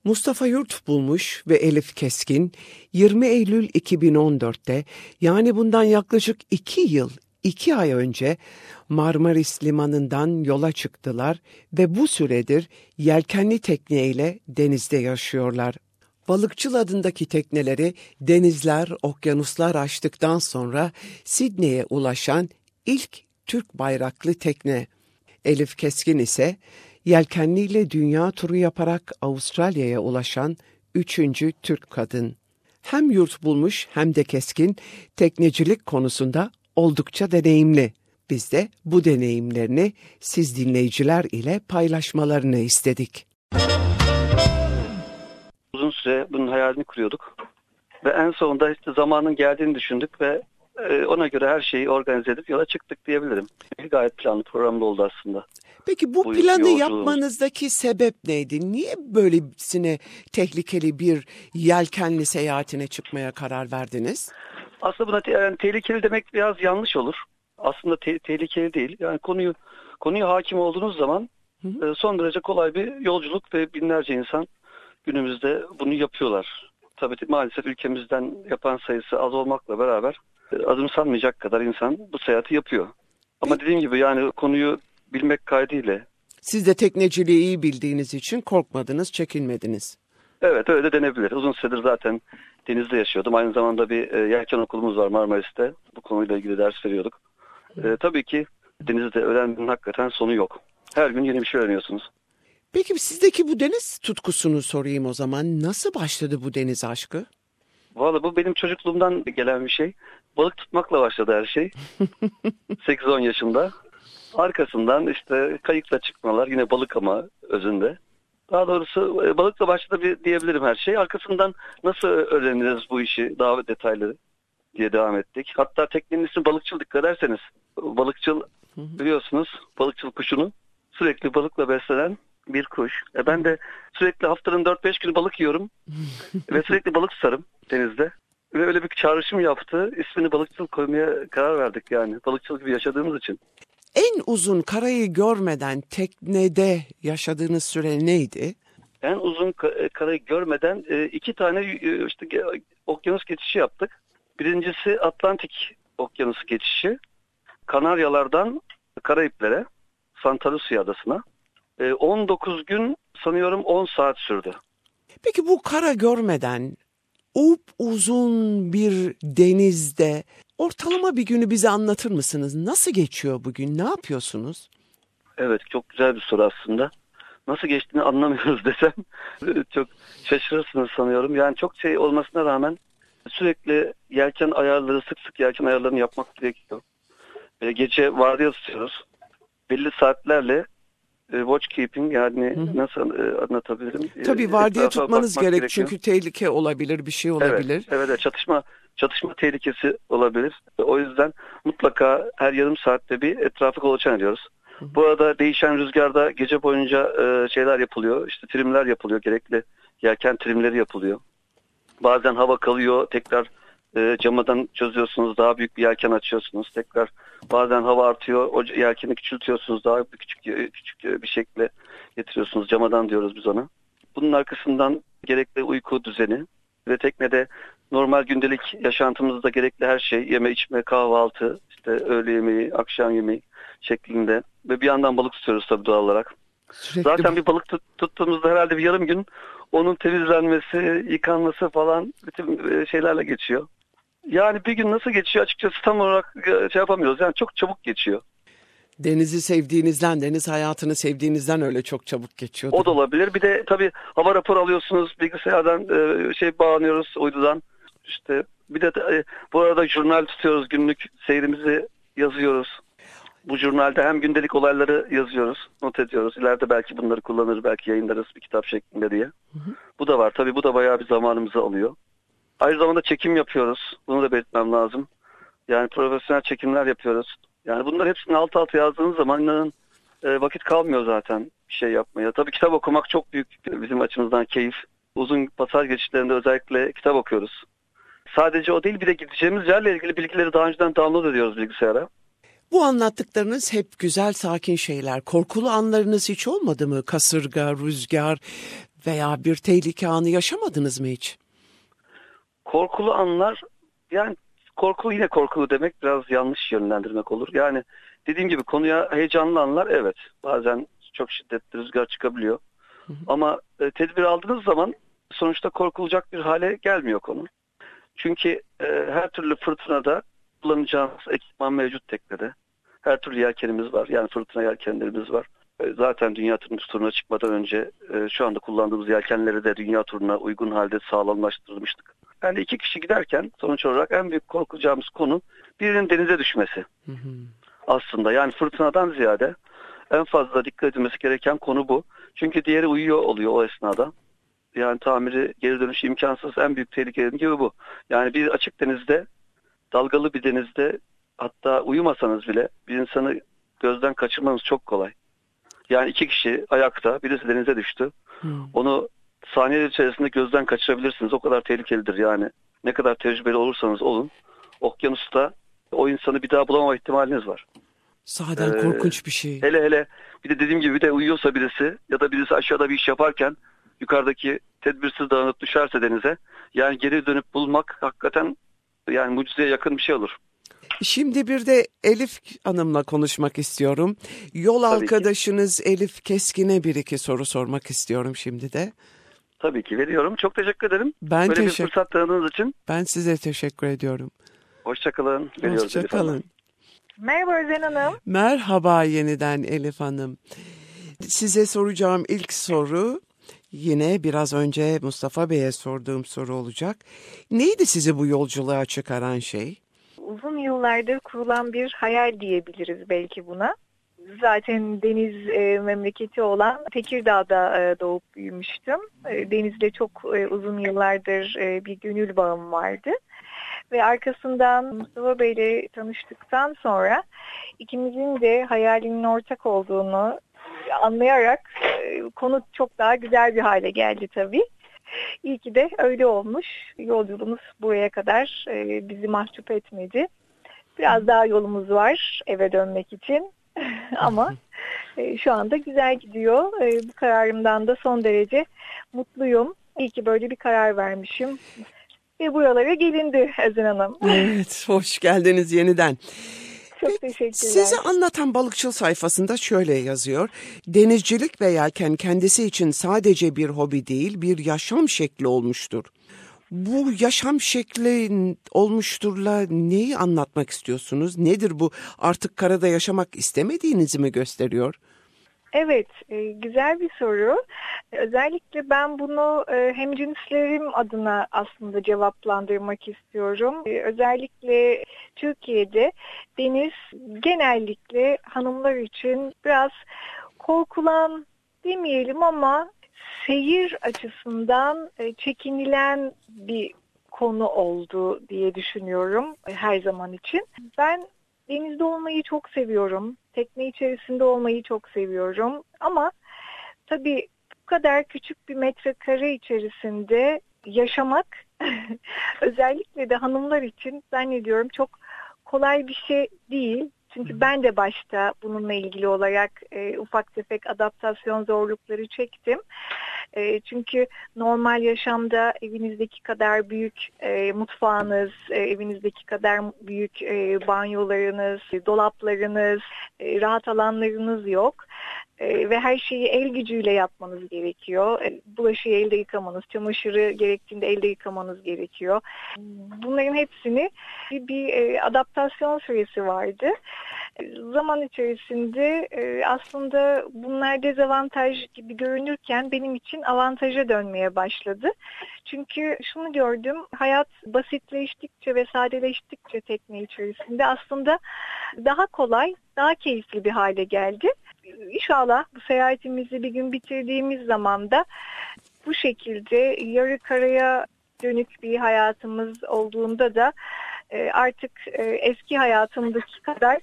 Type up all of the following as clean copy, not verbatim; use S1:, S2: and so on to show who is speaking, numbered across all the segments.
S1: Mustafa Yurtbulmuş ve Elif Keskin 20 Eylül 2014'te, yani bundan yaklaşık 2 yıl, 2 ay önce Marmaris Limanı'ndan yola çıktılar ve bu süredir yelkenli tekneyle denizde yaşıyorlar. Balıkçıl adındaki tekneleri denizler, okyanuslar aştıktan sonra Sidney'e ulaşan ilk Türk bayraklı tekne. Elif Keskin ise yelkenliyle dünya turu yaparak Avustralya'ya ulaşan 3. Türk kadın. Hem Yurtbulmuş hem de Keskin teknecilik konusunda oldukça deneyimli. Biz de bu deneyimlerini siz dinleyiciler ile paylaşmalarını istedik.
S2: Uzun süre bunun hayalini kuruyorduk ve en sonunda işte zamanın geldiğini düşündük ve ona göre her şeyi organize edip yola çıktık diyebilirim. Gayet planlı, programlı oldu aslında.
S1: Peki bu planı yapmanızdaki sebep neydi? Niye böylesine tehlikeli bir yelkenli seyahatine çıkmaya karar verdiniz?
S2: Aslında buna yani tehlikeli demek biraz yanlış olur. Aslında tehlikeli değil. Yani konuya hakim olduğunuz zaman son derece kolay bir yolculuk ve binlerce insan günümüzde bunu yapıyorlar. Tabii maalesef ülkemizden yapan sayısı az olmakla beraber azımsanmayacak kadar insan bu seyahati yapıyor. Ama dediğim gibi yani konuyu bilmek kaydıyla.
S1: Siz de tekneciliği iyi bildiğiniz için korkmadınız, çekinmediniz.
S2: Evet, öyle de denebilir. Uzun süredir zaten denizde yaşıyordum. Aynı zamanda bir yelken okulumuz var Marmaris'te. Bu konuyla ilgili ders veriyorduk. Tabii ki denizde öğrenmenin hakikaten sonu yok. Her gün yeni bir şey öğreniyorsunuz.
S1: Peki sizdeki bu deniz tutkusunu sorayım o zaman. Nasıl başladı bu deniz aşkı?
S2: Vallahi bu benim çocukluğumdan gelen bir şey. Balık tutmakla başladı her şey. 8-10 yaşında. Arkasından işte kayıkla çıkmalar, yine balık ama özünde. Daha doğrusu balıkla başladı diyebilirim her şey. Arkasından nasıl öğreniriz bu işi daha detaylı diye devam ettik. Hatta teknenin ismi balıkçıl, dikkat ederseniz. Balıkçıl biliyorsunuz, balıkçıl kuşunu sürekli balıkla beslenen bir kuş. Ben de sürekli haftanın 4-5 günü balık yiyorum ve sürekli balık tutarım denizde. Ve öyle bir çağrışım yaptı. İsmini balıkçıl koymaya karar verdik yani. Balıkçıl gibi yaşadığımız için.
S1: En uzun karayı görmeden teknede yaşadığınız süre neydi?
S2: En uzun karayı görmeden 2 tane işte okyanus geçişi yaptık. Birincisi Atlantik Okyanusu geçişi. Kanaryalardan Karayipler'e, Santa Lucia adasına. 19 gün sanıyorum 10 saat sürdü.
S1: Peki bu kara görmeden uzun bir denizde ortalama bir günü bize anlatır mısınız? Nasıl geçiyor bugün? Ne yapıyorsunuz?
S2: Evet, çok güzel bir soru aslında. Nasıl geçtiğini anlamıyoruz desem çok şaşırırsınız sanıyorum. Yani çok şey olmasına rağmen sürekli yelken ayarları, sık sık yelken ayarlarını yapmak gerekiyor. Gece vardiya tutuyoruz. Belli saatlerle watch keeping, yani nasıl anlatabilirim?
S1: Tabii vardiya tutmanız gerekiyor. Çünkü tehlike olabilir, bir şey olabilir.
S2: Evet, çatışma tehlikesi olabilir. O yüzden mutlaka her yarım saatte bir etrafı kolaçan ediyoruz. Bu arada değişen rüzgarda gece boyunca şeyler yapılıyor. İşte trimler yapılıyor. Gerekli yelken trimleri yapılıyor. Bazen hava kalıyor. Tekrar camadan çözüyorsunuz. Daha büyük bir yelken açıyorsunuz. Tekrar bazen hava artıyor. O yelkeni küçültüyorsunuz. Daha küçük bir şekilde getiriyorsunuz. Camadan diyoruz biz ona. Bunun arkasından gerekli uyku düzeni ve teknede normal gündelik yaşantımızda gerekli her şey, yeme içme, kahvaltı, işte öğle yemeği, akşam yemeği şeklinde ve bir yandan balık tutuyoruz tabii doğal olarak. Zaten bir balık tuttuğumuzda herhalde bir yarım gün onun temizlenmesi, yıkanması falan bütün şeylerle geçiyor. Yani bir gün nasıl geçiyor açıkçası tam olarak şey yapamıyoruz. Yani çok çabuk geçiyor.
S1: Denizi sevdiğinizden, deniz hayatını sevdiğinizden öyle çok çabuk geçiyor.
S2: O da olabilir. Bir de tabii hava raporu alıyorsunuz. Bilgisayardan bağlanıyoruz uydudan. İşte bir de bu arada jurnal tutuyoruz. Günlük seyrimizi yazıyoruz. Bu jurnalde hem gündelik olayları yazıyoruz, not ediyoruz. İleride belki bunları kullanır, belki yayınlarız bir kitap şeklinde diye. Bu da var. Tabii bu da bayağı bir zamanımızı alıyor. Aynı zamanda çekim yapıyoruz. Bunu da belirtmem lazım. Yani profesyonel çekimler yapıyoruz. Yani bunlar hepsini alt alta yazdığınız zaman inanın vakit kalmıyor zaten bir şey yapmaya. Tabii kitap okumak çok büyük bizim açımızdan keyif. Uzun pasaj geçişlerinde özellikle kitap okuyoruz. Sadece o değil, bir de gideceğimiz yerle ilgili bilgileri daha önceden download ediyoruz bilgisayara.
S1: Bu anlattıklarınız hep güzel, sakin şeyler. Korkulu anlarınız hiç olmadı mı? Kasırga, rüzgar, veya bir tehlike anı yaşamadınız mı hiç?
S2: Korkulu anlar, yani korkulu, yine korkulu demek biraz yanlış yönlendirmek olur. Yani dediğim gibi konuya heyecanlı anlar, evet. Bazen çok şiddetli rüzgar çıkabiliyor. Ama tedbir aldığınız zaman sonuçta korkulacak bir hale gelmiyor konu. Çünkü her türlü fırtınada kullanacağımız ekipman mevcut teknede. Her türlü yelkenimiz var. Yani fırtına yelkenlerimiz var. Zaten dünya turuna çıkmadan önce şu anda kullandığımız yelkenleri de dünya turuna uygun halde sağlamlaştırmıştık. Yani 2 kişi giderken sonuç olarak en büyük korkacağımız konu birinin denize düşmesi. Aslında yani fırtınadan ziyade en fazla dikkat edilmesi gereken konu bu. Çünkü diğeri uyuyor oluyor o esnada. Yani tamiri, geri dönüşü imkansız, en büyük tehlike dediğim gibi bu. Yani bir açık denizde, dalgalı bir denizde, hatta uyumasanız bile bir insanı gözden kaçırmanız çok kolay. Yani 2 kişi ayakta, birisi denize düştü. Onu saniyeler içerisinde gözden kaçırabilirsiniz. O kadar tehlikelidir yani. Ne kadar tecrübeli olursanız olun, okyanusta o insanı bir daha bulamama ihtimaliniz var.
S1: Sahiden korkunç bir şey.
S2: Hele bir de dediğim gibi, bir de uyuyorsa birisi ya da birisi aşağıda bir iş yaparken yukarıdaki tedbirsiz dağınıp düşerse denize, yani geri dönüp bulmak hakikaten yani mucizeye yakın bir şey olur.
S1: Şimdi bir de Elif Hanım'la konuşmak istiyorum. Yol
S2: Tabii
S1: arkadaşınız ki. Elif Keskin'e bir iki soru sormak istiyorum şimdi de.
S2: Tabii ki veriyorum. Çok teşekkür ederim. Böyle bir fırsat tanıdığınız için.
S1: Ben size teşekkür ediyorum.
S2: Hoşçakalın.
S1: Hoşçakalın.
S3: Merhaba Özen Hanım.
S1: Merhaba yeniden Elif Hanım. Size soracağım ilk soru yine biraz önce Mustafa Bey'e sorduğum soru olacak. Neydi sizi bu yolculuğa çıkaran şey?
S3: Uzun yıllardır kurulan bir hayal diyebiliriz belki buna. Zaten deniz memleketi olan Tekirdağ'da doğup büyümüştüm. Denizle çok uzun yıllardır bir gönül bağım vardı. Ve arkasından Mustafa Bey'le tanıştıktan sonra ikimizin de hayalinin ortak olduğunu anlayarak konu çok daha güzel bir hale geldi tabii. İyi ki de öyle olmuş. Yolculuğumuz buraya kadar bizi mahcup etmedi. Biraz daha yolumuz var eve dönmek için. Ama şu anda güzel gidiyor. Bu kararımdan da son derece mutluyum. İyi ki böyle bir karar vermişim. Ve buralara gelindi Özen Hanım.
S1: Evet, hoş geldiniz yeniden.
S3: Çok teşekkürler.
S1: Sizi anlatan balıkçıl sayfasında şöyle yazıyor. Denizcilik ve yelken kendisi için sadece bir hobi değil, bir yaşam şekli olmuştur. Bu yaşam şekli olmuşturla neyi anlatmak istiyorsunuz? Nedir bu? Artık karada yaşamak istemediğinizi mi gösteriyor?
S3: Evet, güzel bir soru. Özellikle ben bunu hemcinslerim adına aslında cevaplandırmak istiyorum. Özellikle Türkiye'de deniz genellikle hanımlar için biraz korkulan demeyelim ama seyir açısından çekinilen bir konu oldu diye düşünüyorum her zaman için. Ben denizde olmayı çok seviyorum. Tekne içerisinde olmayı çok seviyorum. Ama tabii bu kadar küçük bir metrekare içerisinde yaşamak özellikle de hanımlar için zannediyorum çok kolay bir şey değil. Çünkü ben de başta bununla ilgili olarak ufak tefek adaptasyon zorlukları çektim. Çünkü normal yaşamda evinizdeki kadar büyük mutfağınız, evinizdeki kadar büyük banyolarınız, dolaplarınız, rahat alanlarınız yok. Ve her şeyi el gücüyle yapmanız gerekiyor. Bulaşığı elde yıkamanız, çamaşırı gerektiğinde elde yıkamanız gerekiyor. Bunların hepsini bir adaptasyon süresi vardı. Zaman içerisinde aslında bunlar dezavantaj gibi görünürken benim için avantaja dönmeye başladı. Çünkü şunu gördüm, hayat basitleştikçe ve sadeleştikçe tekne içerisinde aslında daha kolay, daha keyifli bir hale geldi. İnşallah bu seyahatimizi bir gün bitirdiğimiz zaman da bu şekilde yarı karaya dönük bir hayatımız olduğunda da artık eski hayatımdaki kadar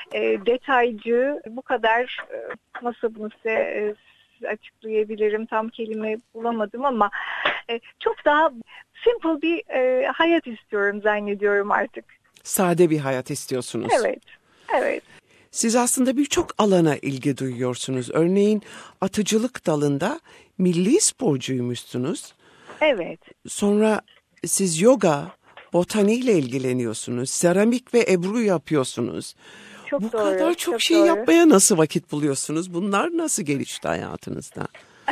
S3: detaycı, bu kadar nasıl bunu size açıklayabilirim, tam kelime bulamadım ama çok daha simple bir hayat istiyorum zannediyorum artık.
S1: Sade bir hayat istiyorsunuz.
S3: Evet, evet.
S1: Siz aslında birçok alana ilgi duyuyorsunuz. Örneğin atıcılık dalında milli sporcuymuşsunuz.
S3: Evet.
S1: Sonra siz yoga, botaniyle ilgileniyorsunuz. Seramik ve ebru yapıyorsunuz.
S3: Çok
S1: Bu
S3: doğru.
S1: kadar çok şey
S3: doğru.
S1: yapmaya nasıl vakit buluyorsunuz? Bunlar nasıl gelişti hayatınızda?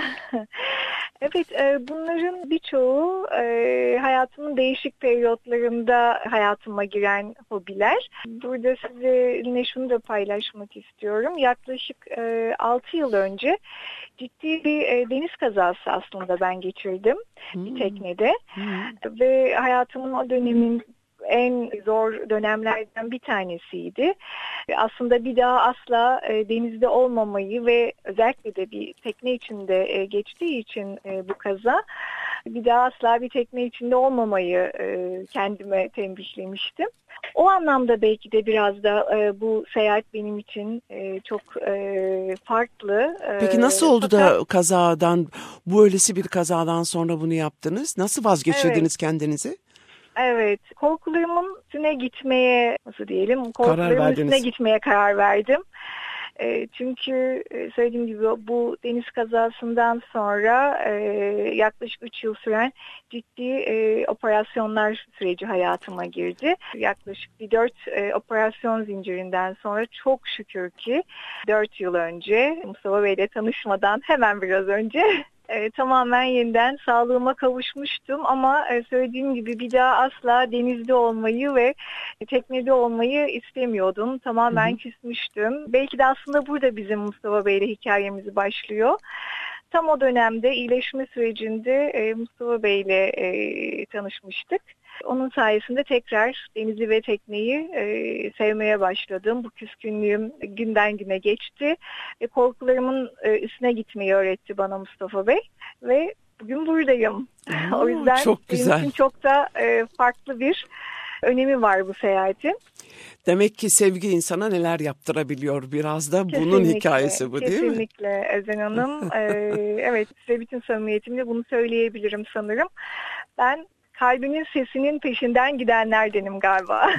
S3: Evet, bunların birçoğu hayatımın değişik periyotlarında hayatıma giren hobiler. Burada sizinle şunu da paylaşmak istiyorum. Yaklaşık 6 yıl önce ciddi bir deniz kazası aslında ben geçirdim bir teknede. Ve hayatımın o dönemin en zor dönemlerden bir tanesiydi. Aslında bir daha asla denizde olmamayı ve özellikle de bir tekne içinde geçtiği için bu kaza, bir daha asla bir tekne içinde olmamayı kendime tembihlemiştim. O anlamda belki de biraz da bu seyahat benim için çok farklı.
S1: Peki nasıl oldu da kazadan, bu öylesi bir kazadan sonra bunu yaptınız? Nasıl vazgeçirdiniz kendinizi?
S3: Evet, korkularımın üstüne gitmeye, nasıl diyelim, karar verdim. Çünkü söylediğim gibi bu deniz kazasından sonra yaklaşık 3 yıl süren ciddi operasyonlar süreci hayatıma girdi. Yaklaşık bir 4 operasyon zincirinden sonra çok şükür ki 4 yıl önce Mustafa Bey'le tanışmadan hemen biraz önce tamamen yeniden sağlığıma kavuşmuştum ama söylediğim gibi bir daha asla denizde olmayı ve teknede olmayı istemiyordum. Tamamen küsmüştüm. Belki de aslında burada bizim Mustafa Bey'le hikayemiz başlıyor. Tam o dönemde iyileşme sürecinde Mustafa Bey'le tanışmıştık. Onun sayesinde tekrar denizi ve tekneyi sevmeye başladım. Bu küskünlüğüm günden güne geçti. Korkularımın üstüne gitmeyi öğretti bana Mustafa Bey. Ve bugün buradayım. O yüzden
S1: çok güzel.
S3: benim için çok da farklı bir önemi var bu seyahatin.
S1: Demek ki sevgi insana neler yaptırabiliyor. Biraz da bunun hikayesi bu, değil mi?
S3: Kesinlikle Özen Hanım. Evet, size bütün samimiyetimle bunu söyleyebilirim sanırım. Ben kalbinin sesinin peşinden gidenlerdenim galiba.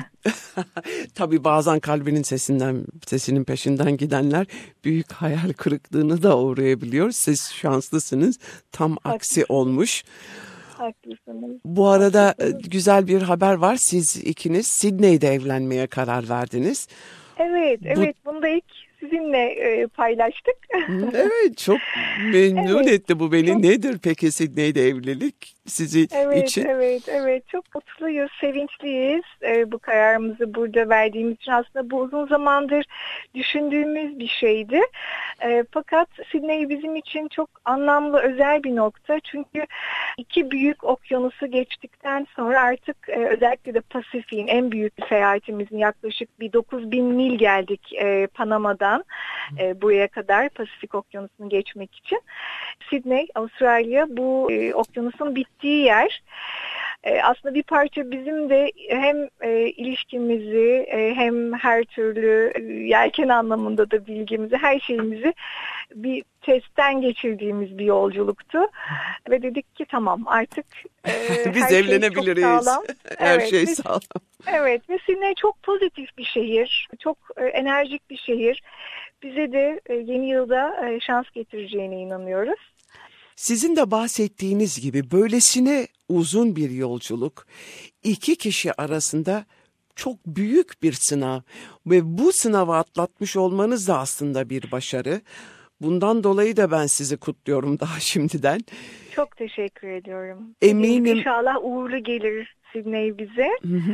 S1: Tabii bazen kalbinin sesinin peşinden gidenler büyük hayal kırıklığını da uğrayabiliyor. Siz şanslısınız. Tam aksi olmuş.
S3: Haklısınız.
S1: Bu arada güzel bir haber var. Siz ikiniz Sydney'de evlenmeye karar verdiniz.
S3: Evet. Bunu da ilk sizinle paylaştık.
S1: Evet, çok memnun etti bu beni.
S3: Çok...
S1: Nedir peki Sydney'de evlilik sizi için?
S3: Evet. Çok mutluyuz, sevinçliyiz. Bu kararımızı burada verdiğimiz için aslında bu uzun zamandır düşündüğümüz bir şeydi. Fakat Sydney bizim için çok anlamlı, özel bir nokta. Çünkü iki büyük okyanusu geçtikten sonra artık özellikle de Pasifik'in en büyük seyahatimizin yaklaşık bir 9.000 mil geldik Panama'dan buraya kadar Pasifik okyanusunu geçmek için. Sydney, Avustralya bu okyanusun bittiği yer. Aslında bir parça bizim de hem ilişkimizi hem her türlü yelken anlamında da bilgimizi, her şeyimizi bir testten geçirdiğimiz bir yolculuktu. Ve dedik ki tamam artık
S1: biz
S3: her
S1: evlenebiliriz.
S3: Şey çok sağlam.
S1: Her şey sağlam.
S3: Evet ve Sydney çok pozitif bir şehir, çok enerjik bir şehir. Bize de yeni yılda şans getireceğine inanıyoruz.
S1: Sizin de bahsettiğiniz gibi böylesine uzun bir yolculuk iki kişi arasında çok büyük bir sınav ve bu sınavı atlatmış olmanız da aslında bir başarı. Bundan dolayı da ben sizi kutluyorum daha şimdiden.
S3: Çok teşekkür ediyorum.
S1: Eminim.
S3: İnşallah uğurlu gelir Sydney bize.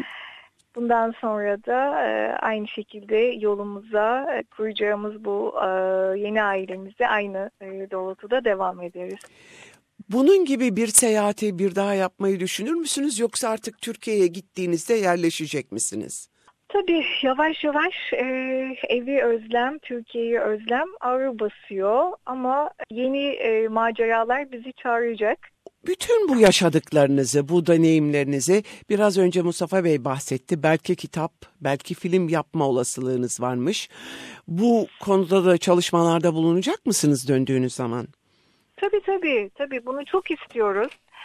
S3: Bundan sonra da aynı şekilde yolumuza kuracağımız bu yeni ailemizle aynı doğrultuda devam ederiz.
S1: Bunun gibi bir seyahati bir daha yapmayı düşünür müsünüz yoksa artık Türkiye'ye gittiğinizde yerleşecek misiniz?
S3: Tabii yavaş yavaş evi özlem, Türkiye'yi özlem ağır basıyor ama yeni maceralar bizi çağıracak.
S1: Bütün bu yaşadıklarınızı, bu deneyimlerinizi biraz önce Mustafa Bey bahsetti. Belki kitap, belki film yapma olasılığınız varmış. Bu konuda da çalışmalarda bulunacak mısınız döndüğünüz zaman?
S3: Tabii bunu çok istiyoruz.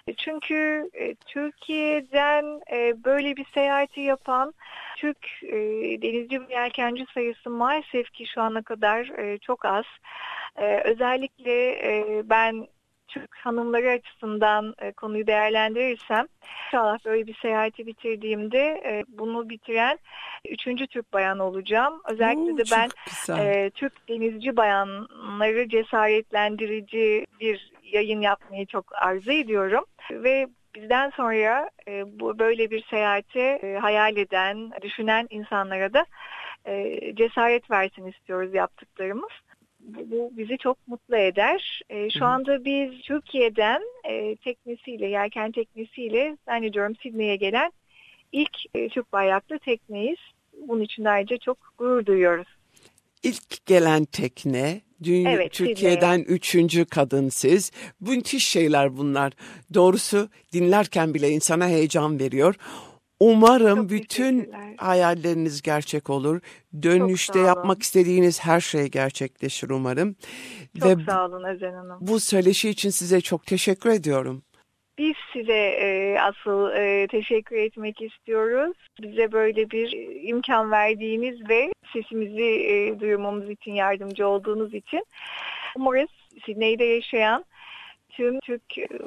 S3: Çünkü Türkiye'den böyle bir seyahati yapan Türk denizci ve yelkenci sayısı maalesef ki şu ana kadar çok az. Özellikle ben Türk hanımları açısından konuyu değerlendirirsem, inşallah böyle bir seyahati bitirdiğimde bunu bitiren 3. Türk bayan olacağım. Özellikle de ben Türk denizci bayanları cesaretlendirici bir yayın yapmayı çok arzu ediyorum. Ve bizden sonra bu böyle bir seyahati hayal eden, düşünen insanlara da cesaret versin istiyoruz yaptıklarımız. Bu bizi çok mutlu eder. Şu anda biz Türkiye'den teknesiyle, yelken teknesiyle zannediyorum Sydney'e gelen ilk Türk bayraklı tekneyiz. Bunun için de ayrıca çok gurur duyuyoruz.
S1: İlk gelen tekne,
S3: evet,
S1: Türkiye'den 3. kadın siz. Müthiş şeyler bunlar. Doğrusu dinlerken bile insana heyecan veriyor. Umarım bütün hayalleriniz gerçek olur. Dönüşte yapmak istediğiniz her şey gerçekleşir umarım.
S3: Çok sağ olun Özen Hanım.
S1: Bu söyleşi için size çok teşekkür ediyorum.
S3: Biz size asıl teşekkür etmek istiyoruz. Bize böyle bir imkan verdiğiniz ve sesimizi duyurmamız için yardımcı olduğunuz için. Umarız Sydney'de yaşayan tüm Türk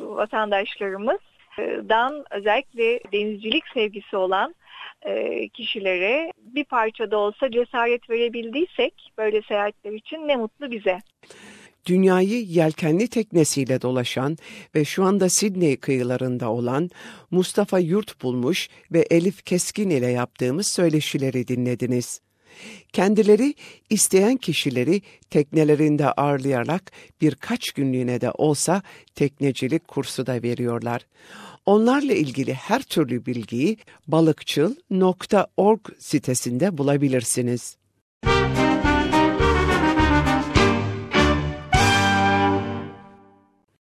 S3: vatandaşlarımızdan, özellikle denizcilik sevgisi olan kişilere bir parça da olsa cesaret verebildiysek böyle seyahatler için ne mutlu bize.
S1: Dünyayı yelkenli teknesiyle dolaşan ve şu anda Sydney kıyılarında olan Mustafa Yurtbulmuş ve Elif Keskin ile yaptığımız söyleşileri dinlediniz. Kendileri isteyen kişileri teknelerinde ağırlayarak birkaç günlüğüne de olsa teknecilik kursu da veriyorlar. Onlarla ilgili her türlü bilgiyi balıkçıl.org sitesinde bulabilirsiniz.